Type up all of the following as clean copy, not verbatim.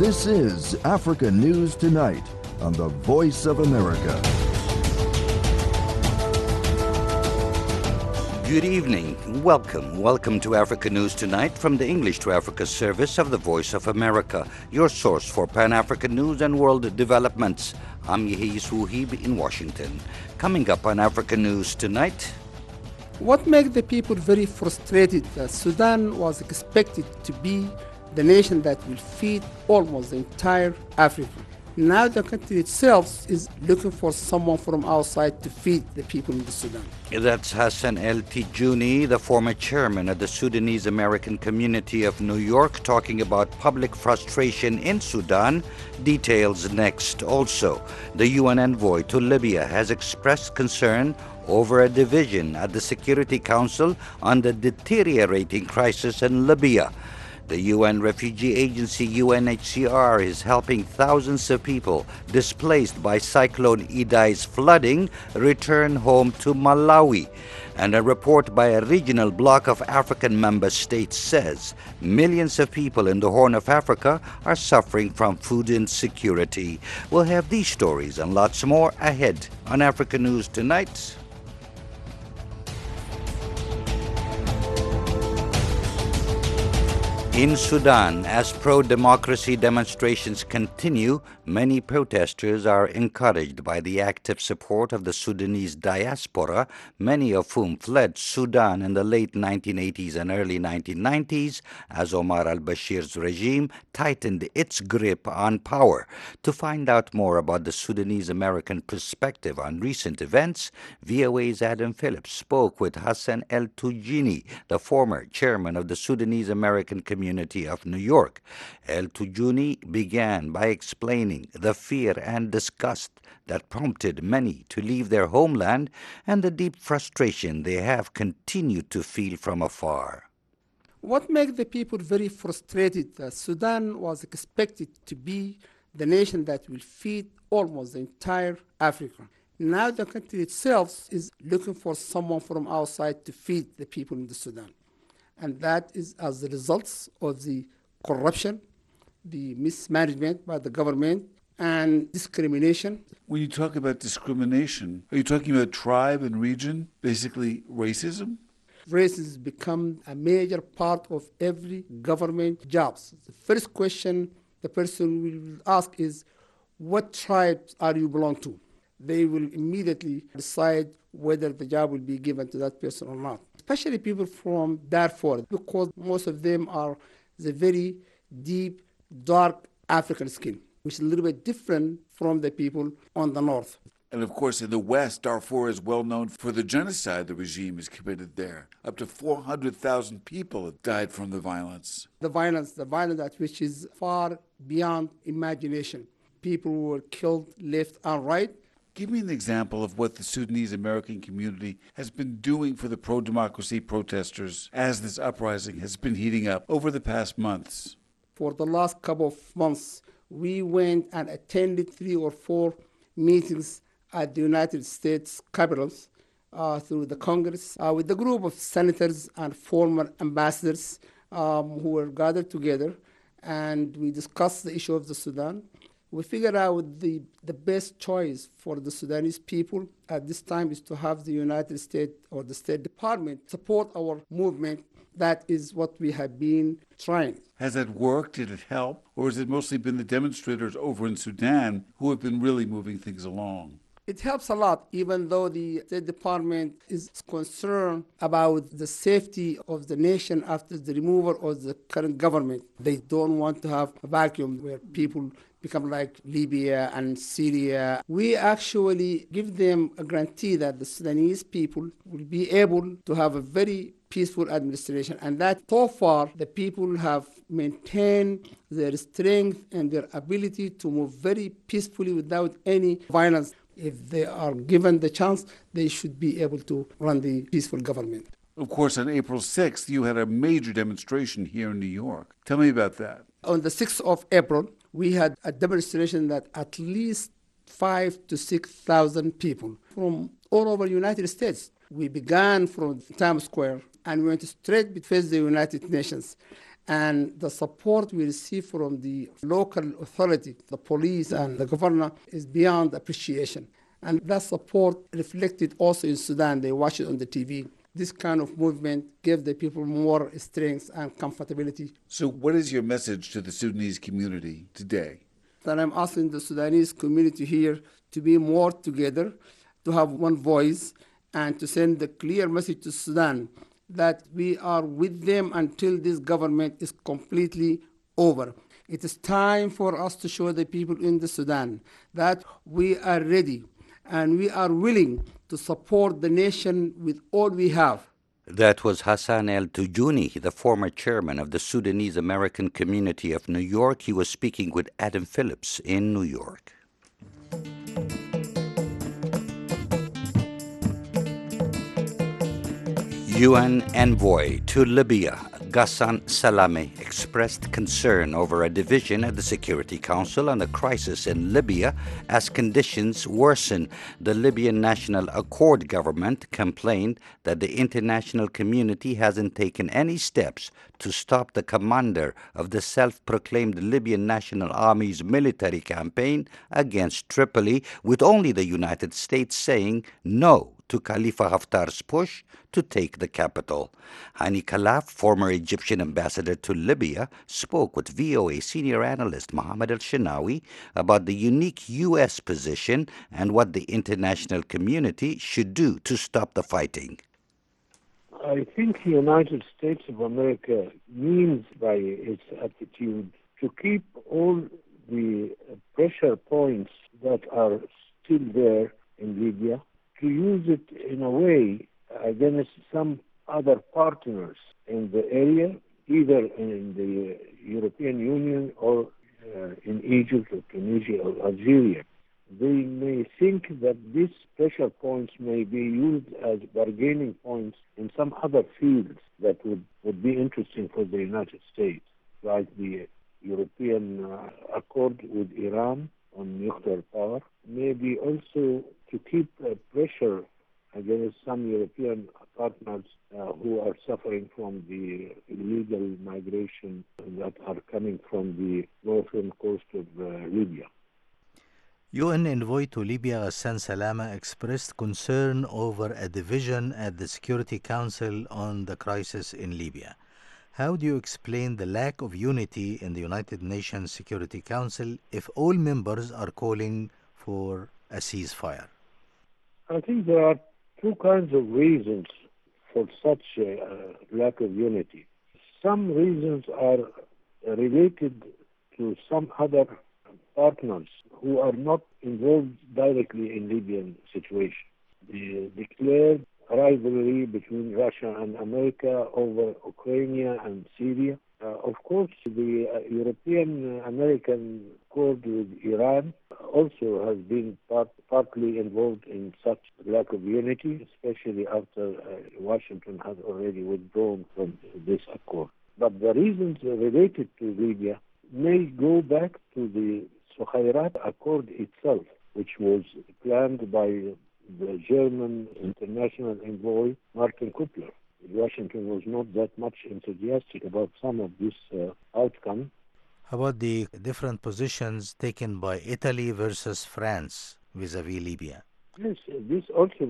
This is Africa News Tonight on the Voice of America. Good evening. Welcome to Africa News Tonight from the English to Africa service of the Voice of America, your source for Pan-African news and world developments. I'm Yehis Wuhib in Washington. Coming up on Africa News Tonight. What makes the people very frustrated that Sudan was expected to be the nation that will feed almost the entire Africa. Now the country itself is looking for someone from outside to feed the people in the Sudan. That's Hassan El Tijuni, the former chairman of the Sudanese American Community of New York, talking about public frustration in Sudan. Details next. Also, the UN envoy to Libya has expressed concern over a division at the Security Council on the deteriorating crisis in Libya. The UN Refugee Agency UNHCR is helping thousands of people displaced by Cyclone Idai's flooding return home to Malawi. And a report by a regional bloc of African member states says millions of people in the Horn of Africa are suffering from food insecurity. We'll have these stories and lots more ahead on Africa News Tonight. In Sudan, as pro-democracy demonstrations continue, many protesters are encouraged by the active support of the Sudanese diaspora, many of whom fled Sudan in the late 1980s and early 1990s as Omar al-Bashir's regime tightened its grip on power. To find out more about the Sudanese American perspective on recent events, VOA's Adam Phillips spoke with Hassan El Tijuni, the former chairman of the Sudanese American Community of New York. El Tijuni began by explaining the fear and disgust that prompted many to leave their homeland and the deep frustration they have continued to feel from afar. What makes the people very frustrated that Sudan was expected to be the nation that will feed almost the entire Africa. Now the country itself is looking for someone from outside to feed the people in the Sudan. And that is as a result of the corruption, the mismanagement by the government, and discrimination. When you talk about discrimination, are you talking about tribe and region, basically racism? Racism become a major part of every government jobs. The first question the person will ask is, what tribe are you belong to? They will immediately decide whether the job will be given to that person or not. Especially people from Darfur, because most of them are the very deep, dark African skin, which is a little bit different from the people on the north. And of course, in the West, Darfur is well known for the genocide the regime has committed there. Up to 400,000 people have died from the violence. The violence that which is far beyond imagination. People were killed left and right. Give me an example of what the Sudanese American community has been doing for the pro-democracy protesters as this uprising has been heating up over the past months. For the last couple of months, we went and attended 3 or 4 meetings at the United States capitals through the Congress with the group of senators and former ambassadors who were gathered together, and we discussed the issue of the Sudan. We figured out the best choice for the Sudanese people at this time is to have the United States or the State Department support our movement. That is what we have been trying. Has that worked? Did it help? Or has it mostly been the demonstrators over in Sudan who have been really moving things along? It helps a lot, even though the State Department is concerned about the safety of the nation after the removal of the current government. They don't want to have a vacuum where people become like Libya and Syria. We actually give them a guarantee that the Sudanese people will be able to have a very peaceful administration, and that so far the people have maintained their strength and their ability to move very peacefully without any violence. If they are given the chance, they should be able to run the peaceful government. Of course, on April 6th, you had a major demonstration here in New York. Tell me about that. On the 6th of April, we had a demonstration that at least 5,000 to 6,000 people from all over the United States. We began from Times Square and we went straight to face the United Nations. And the support we receive from the local authority, the police and the governor, is beyond appreciation. And that support reflected also in Sudan. They watch it on the TV. This kind of movement gives the people more strength and comfortability. So, what is your message to the Sudanese community today? That I'm asking the Sudanese community here to be more together, to have one voice, and to send a clear message to Sudan that we are with them until this government is completely over. It is time for us to show the people in the Sudan that we are ready and we are willing to support the nation with all we have. That was Hassan El Tujuni, the former chairman of the Sudanese American Community of New York. He was speaking with Adam Phillips in New York. UN envoy to Libya, Ghassan Salameh, expressed concern over a division at the Security Council on the crisis in Libya as conditions worsen. The Libyan National Accord government complained that the international community hasn't taken any steps to stop the commander of the self-proclaimed Libyan National Army's military campaign against Tripoli, with only the United States saying no to Khalifa Haftar's push to take the capital. Hani Khalaf, former Egyptian ambassador to Libya, spoke with VOA senior analyst Mohammed El-Shenawi about the unique U.S. position and what the international community should do to stop the fighting. I think the United States of America means by its attitude to keep all the pressure points that are still there in Libya, to use it in a way against some other partners in the area, either in the European Union or in Egypt or Tunisia or Algeria. They may think that these pressure points may be used as bargaining points in some other fields that would be interesting for the United States, like the European Accord with Iran on nuclear power, maybe also to keep pressure against some European partners who are suffering from the illegal migration that are coming from the northern coast of Libya. UN envoy to Libya Ghassan Salameh expressed concern over a division at the Security Council on the crisis in Libya. How do you explain the lack of unity in the United Nations Security Council if all members are calling for a ceasefire? I think there are two kinds of reasons for such a lack of unity. Some reasons are related to some other partners who are not involved directly in Libyan situation. The declared rivalry between Russia and America over Ukraine and Syria. Of course, the European-American accord with Iran also has been partly involved in such lack of unity, especially after Washington has already withdrawn from this accord. But the reasons related to Libya may go back to the Sokhairat Accord itself, which was planned by the German international envoy Martin Kobler. Washington was not that much enthusiastic about some of this outcome. How about the different positions taken by Italy versus France vis-a-vis Libya? Yes, this also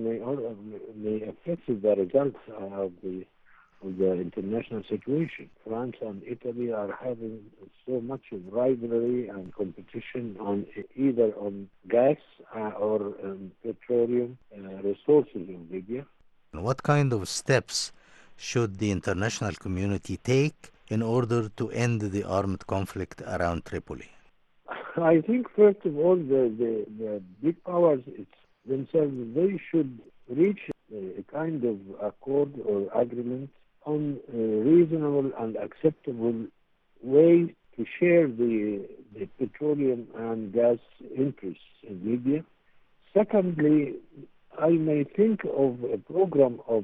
may affect the results of the international situation. France and Italy are having so much of rivalry and competition on either on gas or petroleum resources in Libya. What kind of steps should the international community take in order to end the armed conflict around Tripoli? I think, first of all, the big powers themselves, they should reach a kind of accord or agreement on a reasonable and acceptable way to share the petroleum and gas interests in Libya. Secondly, I may think of a program of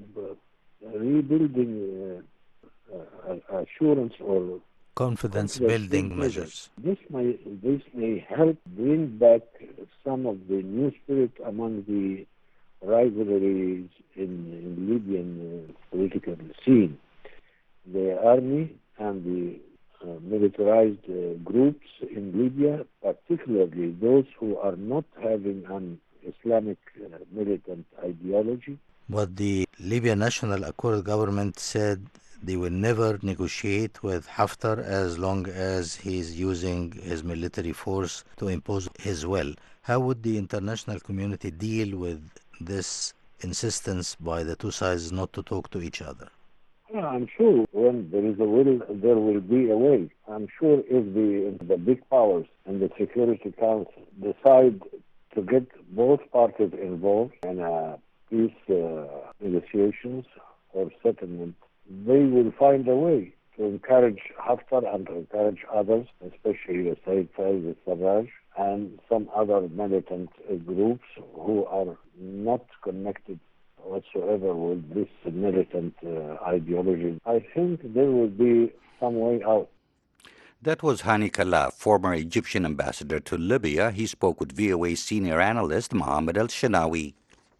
rebuilding assurance or confidence building measures. This may help bring back some of the new spirit among the rivalries in Libyan political scene. The army and the militarized groups in Libya, particularly those who are not having an Islamic militant ideology. But the Libyan National Accord government said they will never negotiate with Haftar as long as he's using his military force to impose his will. How would the international community deal with this insistence by the two sides not to talk to each other? Yeah, I'm sure when there is a will, there will be a way. I'm sure if the big powers in the Security Council decide to get both parties involved in peace negotiations or settlement, they will find a way to encourage Haftar and to encourage others, especially Said Faiz al-Sarraj and some other militant groups who are not connected whatsoever with this militant ideology. I think there will be some way out. That was Hani Khalaf, former Egyptian ambassador to Libya. He spoke with VOA senior analyst Mohammed Al-Shanawi.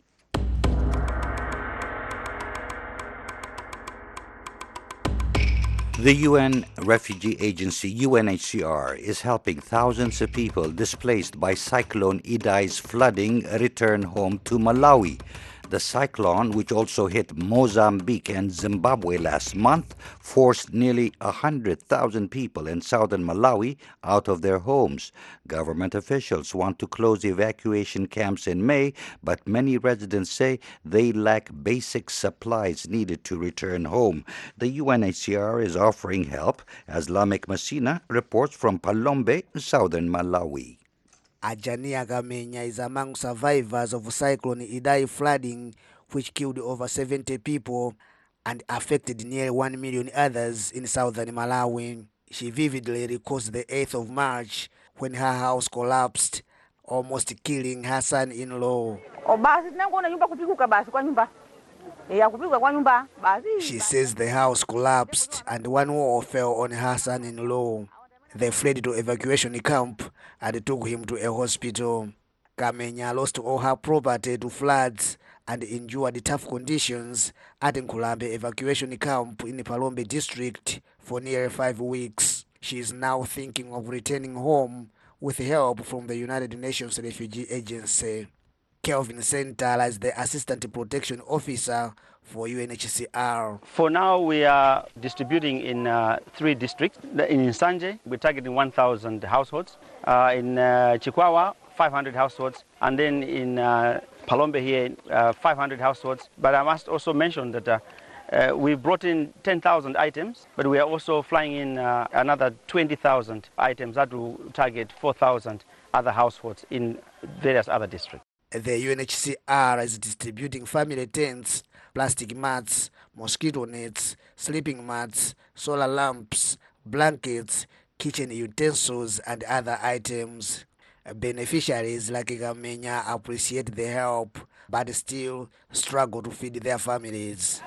The UN Refugee Agency, UNHCR, is helping thousands of people displaced by Cyclone Idai's flooding return home to Malawi. The cyclone, which also hit Mozambique and Zimbabwe last month, forced nearly 100,000 people in southern Malawi out of their homes. Government officials want to close evacuation camps in May, but many residents say they lack basic supplies needed to return home. The UNHCR is offering help, as Lamek Messina reports from Palombe, southern Malawi. Ajania Gamenya is among survivors of Cyclone Idai flooding, which killed over 70 people and affected nearly 1 million others in southern Malawi. She vividly recalls the 8th of March when her house collapsed, almost killing her son-in-law. She says the house collapsed and one wall fell on her son-in-law. They fled to evacuation camp and took him to a hospital. Kamenya lost all her property to floods and endured tough conditions at Nkulambe evacuation camp in the Palombe district for nearly 5 weeks. She is now thinking of returning home with help from the United Nations Refugee Agency. Kelvin Central is the Assistant Protection Officer for UNHCR. For now, we are distributing in 3 districts. In Nsanje, we're targeting 1,000 households. In Chikwawa, 500 households. And then in Palombe here, 500 households. But I must also mention that we brought in 10,000 items, but we are also flying in another 20,000 items that will target 4,000 other households in various other districts. The UNHCR is distributing family tents, plastic mats, mosquito nets, sleeping mats, solar lamps, blankets, kitchen utensils, and other items. Beneficiaries like Gamenya appreciate the help, but still struggle to feed their families.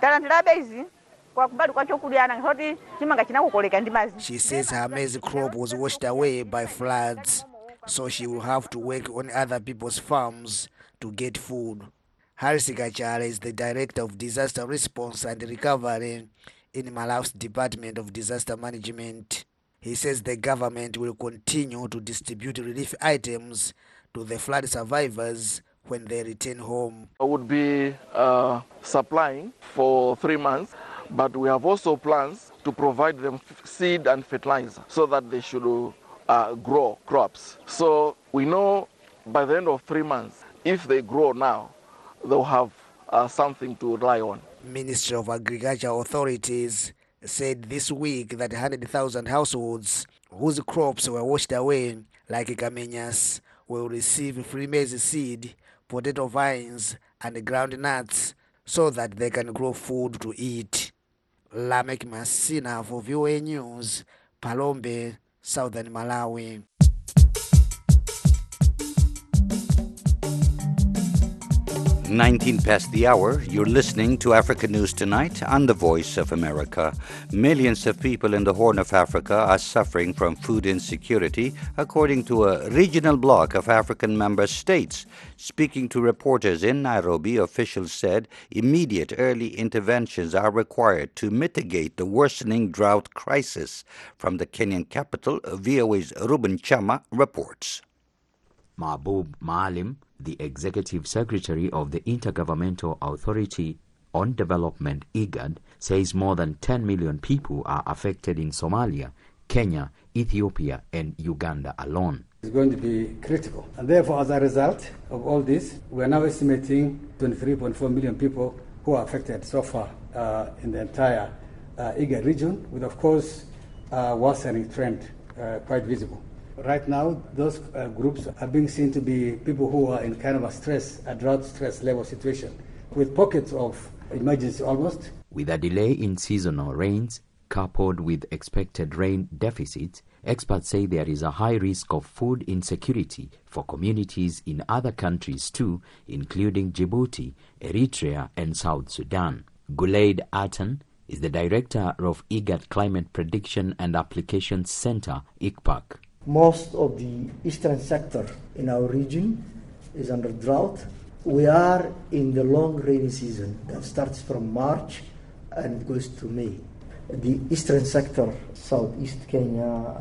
She says her maize crop was washed away by floods, so she will have to work on other people's farms to get food. Harris Gachara is the Director of Disaster Response and Recovery in Malawi's Department of Disaster Management. He says the government will continue to distribute relief items to the flood survivors when they return home. I would be supplying for 3 months, but we have also plans to provide them seed and fertilizer so that they should grow crops. So we know by the end of 3 months, if they grow now, they'll have something to rely on. Ministry of Agriculture authorities said this week that 100,000 households whose crops were washed away, like Kamenyas, will receive free maize seed, potato vines, and ground nuts so that they can grow food to eat. Lamek Messina for VOA News, Palombe, southern Malawi. 19 past the hour, you're listening to Africa News Tonight on the Voice of America. Millions of people in the Horn of Africa are suffering from food insecurity, according to a regional bloc of African member states. Speaking to reporters in Nairobi, officials said immediate early interventions are required to mitigate the worsening drought crisis. From the Kenyan capital, VOA's Ruben Chama reports. Mahbub Maalim, the Executive Secretary of the Intergovernmental Authority on Development, IGAD, says more than 10 million people are affected in Somalia, Kenya, Ethiopia, and Uganda alone. It's going to be critical. And therefore, as a result of all this, we are now estimating 23.4 million people who are affected so far in the entire IGAD region, with, of course, a worsening trend quite visible. Right now, those groups are being seen to be people who are in kind of a drought stress level situation, with pockets of emergency almost. With a delay in seasonal rains, coupled with expected rain deficits, experts say there is a high risk of food insecurity for communities in other countries too, including Djibouti, Eritrea, and South Sudan. Gulaid Atan is the director of IGAD Climate Prediction and Applications Center, ICPAC. Most of the eastern sector in our region is under drought. We are in the long rainy season that starts from March and goes to May. The eastern sector, southeast Kenya,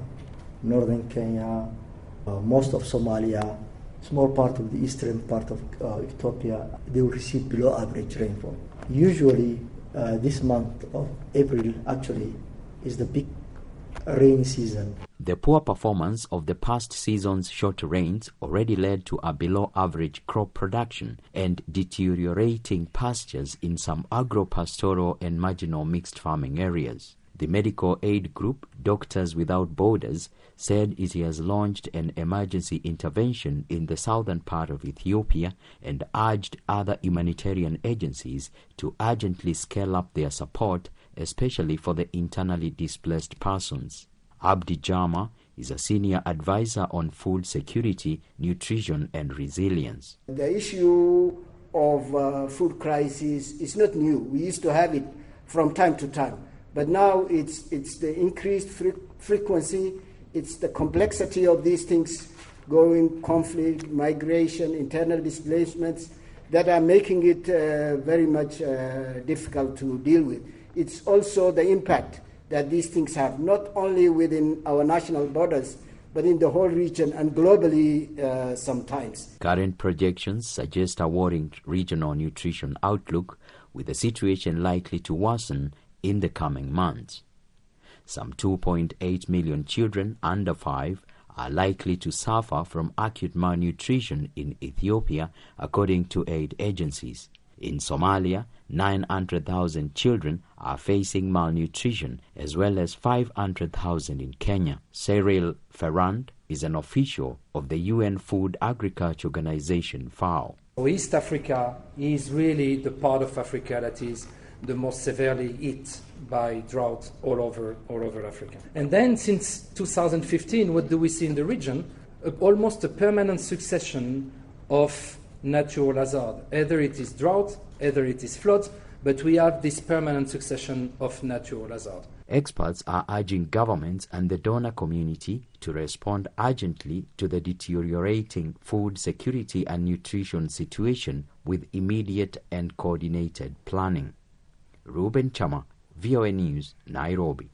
northern Kenya, most of Somalia, small part of the eastern part of Ethiopia, they will receive below average rainfall. Usually this month of April actually is the peak rainy season. The poor performance of the past season's short rains already led to a below-average crop production and deteriorating pastures in some agro-pastoral and marginal mixed farming areas. The medical aid group, Doctors Without Borders, said it has launched an emergency intervention in the southern part of Ethiopia and urged other humanitarian agencies to urgently scale up their support, especially for the internally displaced persons. Abdi Jama is a senior advisor on food security, nutrition, and resilience. The issue of food crisis is not new. We used to have it from time to time. But now it's the increased frequency, it's the complexity of these things, growing conflict, migration, internal displacements, that are making it very much difficult to deal with. It's also the impact that these things have, not only within our national borders, but in the whole region and globally sometimes. Current projections suggest a worrying regional nutrition outlook, with the situation likely to worsen in the coming months. Some 2.8 million children under 5 are likely to suffer from acute malnutrition in Ethiopia, according to aid agencies. In Somalia, 900,000 children are facing malnutrition, as well as 500,000 in Kenya. Cyril Ferrand is an official of the UN Food Agriculture Organization, FAO. East Africa is really the part of Africa that is the most severely hit by drought all over Africa. And then since 2015, what do we see in the region? Almost a permanent succession of natural hazard. Either it is drought, either it is floods, but we have this permanent succession of natural hazard. Experts are urging governments and the donor community to respond urgently to the deteriorating food security and nutrition situation with immediate and coordinated planning. Ruben Chama, VOA News, Nairobi.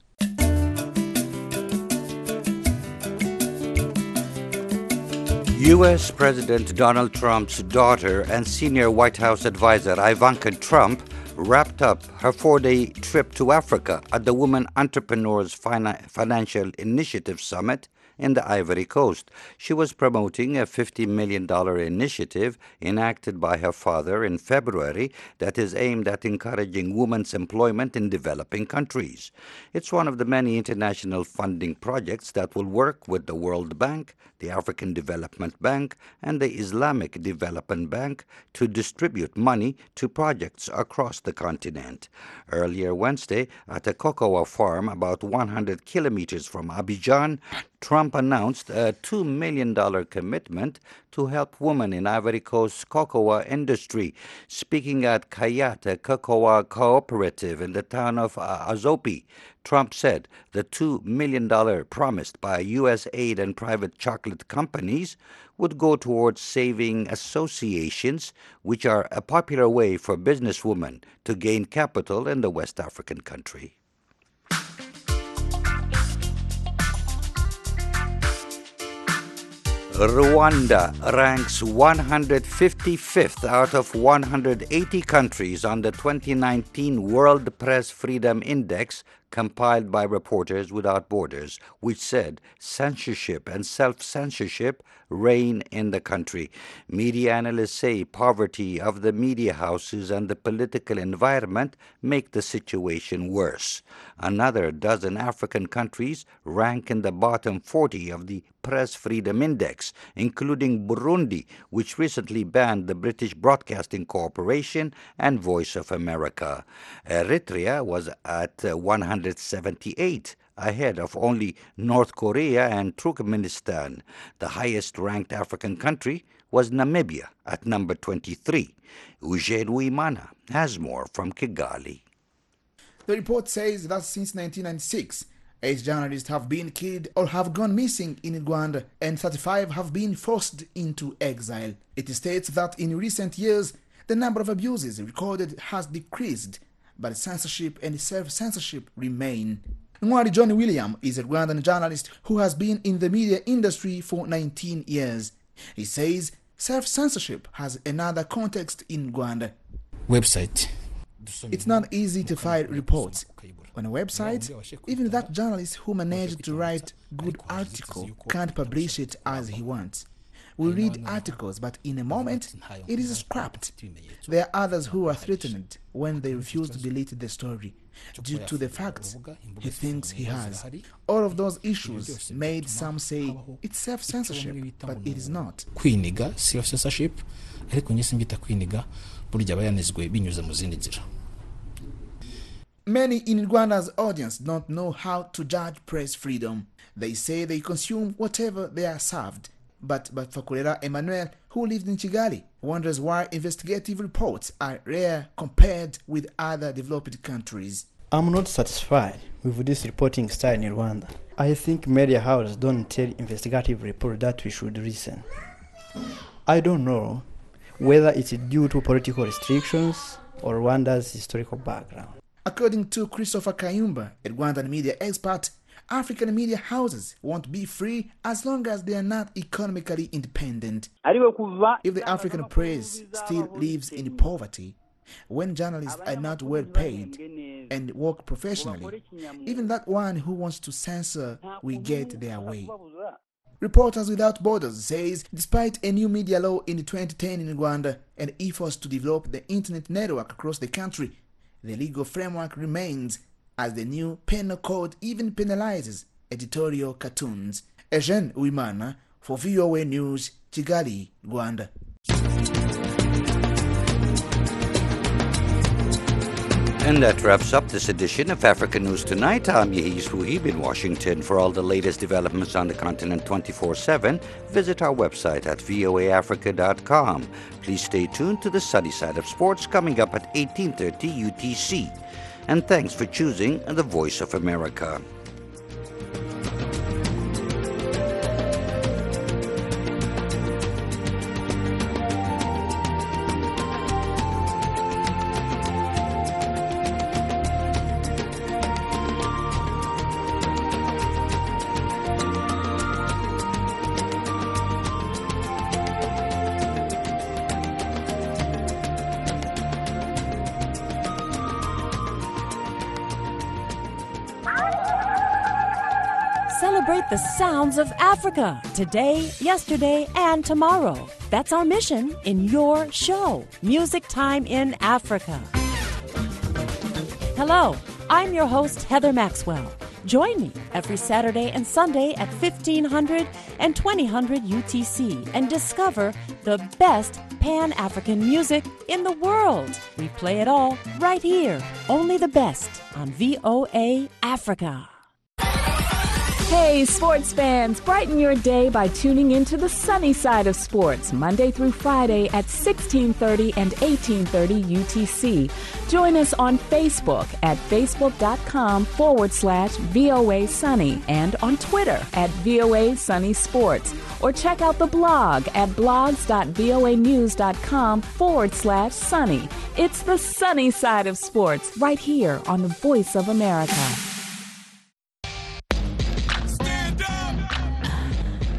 U.S. President Donald Trump's daughter and senior White House advisor Ivanka Trump wrapped up her 4-day trip to Africa at the Women Entrepreneurs Financial Initiative Summit in the Ivory Coast. She was promoting a $50 million initiative enacted by her father in February that is aimed at encouraging women's employment in developing countries. It's one of the many international funding projects that will work with the World Bank, the African Development Bank, and the Islamic Development Bank to distribute money to projects across the continent. Earlier Wednesday, at a cocoa farm about 100 kilometers from Abidjan, Trump Trump announced a $2 million commitment to help women in Ivory Coast's cocoa industry. Speaking at Kayate Cocoa Cooperative in the town of Azopi, Trump said the $2 million promised by U.S. aid and private chocolate companies would go towards saving associations, which are a popular way for businesswomen to gain capital in the West African country. Rwanda ranks 155th out of 180 countries on the 2019 World Press Freedom Index compiled by Reporters Without Borders, which said censorship and self-censorship reign in the country. Media analysts say poverty of the media houses and the political environment make the situation worse. Another dozen African countries rank in the bottom 40 of the Press Freedom Index, including Burundi, which recently banned the British Broadcasting Corporation and Voice of America. Eritrea was at 178, ahead of only North Korea and Turkmenistan. The highest-ranked African country was Namibia at number 23. Eugene Uimana has more from Kigali. The report says that since 1996, 8 journalists have been killed or have gone missing in Rwanda, and 35 have been forced into exile. It states that in recent years, the number of abuses recorded has decreased, but censorship and self-censorship remain. Nwari John William is a Rwandan journalist who has been in the media industry for 19 years. He says self-censorship has another context in Rwanda. Website. It's not easy to find reports. On a website, even that journalist who managed to write good article can't publish it as he wants. We read articles, but in a moment, it is scrapped. There are others who are threatened when they refuse to delete the story due to the facts he thinks he has. All of those issues made some say it's self-censorship, but it is not. Kwiniga, self-censorship, ariko nyese mbita kwiniga, burya bayanezwe binyuze mu zindi nzira. Many in Rwanda's audience don't know how to judge press freedom. They say they consume whatever they are served. But Fakulera Emmanuel, who lived in Kigali, wonders why investigative reports are rare compared with other developed countries. I'm not satisfied with this reporting style in Rwanda. I think media houses don't tell investigative report that we should listen. I don't know whether it's due to political restrictions or Rwanda's historical background. According to Christopher Kayumba, a Rwandan media expert, African media houses won't be free as long as they are not economically independent. If the African press still lives in poverty, when journalists are not well paid and work professionally, even that one who wants to censor will get their way. Reporters Without Borders says despite a new media law in 2010 in Rwanda and efforts to develop the internet network across the country, the legal framework remains, as the new penal code even penalizes editorial cartoons. Eugene Uimana for VOA News, Kigali, Rwanda. And that wraps up this edition of Africa News Tonight. I'm Yehiz Huhib in Washington. For all the latest developments on the continent 24/7, visit our website at voaafrica.com. Please stay tuned to the sunny side of sports coming up at 18:30 UTC. And thanks for choosing the Voice of America. Celebrate the sounds of Africa today, yesterday, and tomorrow. That's our mission in your show, Music Time in Africa. Hello, I'm your host, Heather Maxwell. Join me every Saturday and Sunday at 1500 and 2000 UTC and discover the best Pan-African music in the world. We play it all right here, only the best on VOA Africa. Hey, sports fans, brighten your day by tuning into the sunny side of sports, Monday through Friday at 1630 and 1830 UTC. Join us on Facebook at facebook.com/VOA Sunny and on Twitter at VOA Sunny Sports. Or check out the blog at blogs.voanews.com/sunny. It's the sunny side of sports right here on the Voice of America.